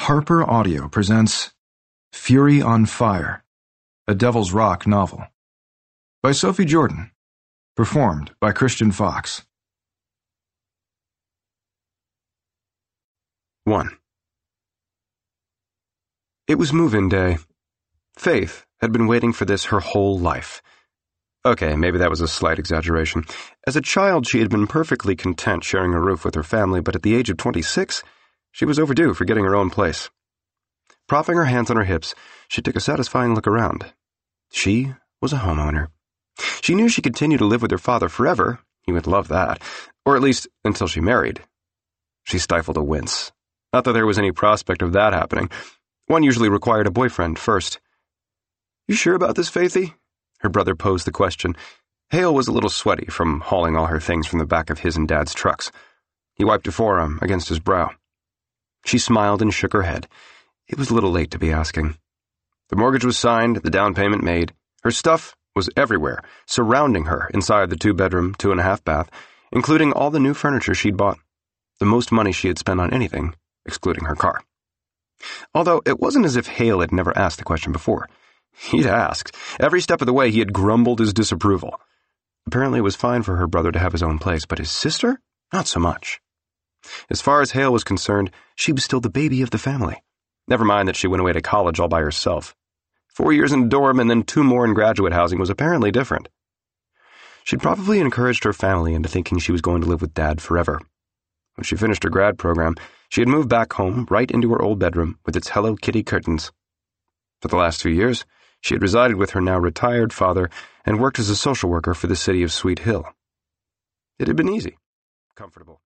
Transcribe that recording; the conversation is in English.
Harper Audio presents Fury on Fire, a Devil's Rock novel. By Sophie Jordan. Performed by Christian Fox. 1. It was move-in day. Faith had been waiting for this her whole life. Okay, maybe that was a slight exaggeration. As a child, she had been perfectly content sharing a roof with her family, but at the age of 26, she was overdue for getting her own place. Propping her hands on her hips, she took a satisfying look around. She was a homeowner. She knew she could continue to live with her father forever. He would love that. Or at least until she married. She stifled a wince. Not that there was any prospect of that happening. One usually required a boyfriend first. "You sure about this, Faithy?" Her brother posed the question. Hale was a little sweaty from hauling all her things from the back of his and Dad's trucks. He wiped a forearm against his brow. She smiled and shook her head. It was a little late to be asking. The mortgage was signed, the down payment made. Her stuff was everywhere, surrounding her inside the 2-bedroom, 2.5-bath, including all the new furniture she'd bought. The most money she had spent on anything, excluding her car. Although it wasn't as if Hale had never asked the question before. He'd asked. Every step of the way he had grumbled his disapproval. Apparently it was fine for her brother to have his own place, but his sister? Not so much. As far as Hale was concerned, she was still the baby of the family. Never mind that she went away to college all by herself. 4 years in a dorm and then 2 more in graduate housing was apparently different. She'd probably encouraged her family into thinking she was going to live with Dad forever. When she finished her grad program, she had moved back home right into her old bedroom with its Hello Kitty curtains. For the last 2 years, she had resided with her now retired father and worked as a social worker for the city of Sweet Hill. It had been easy, comfortable.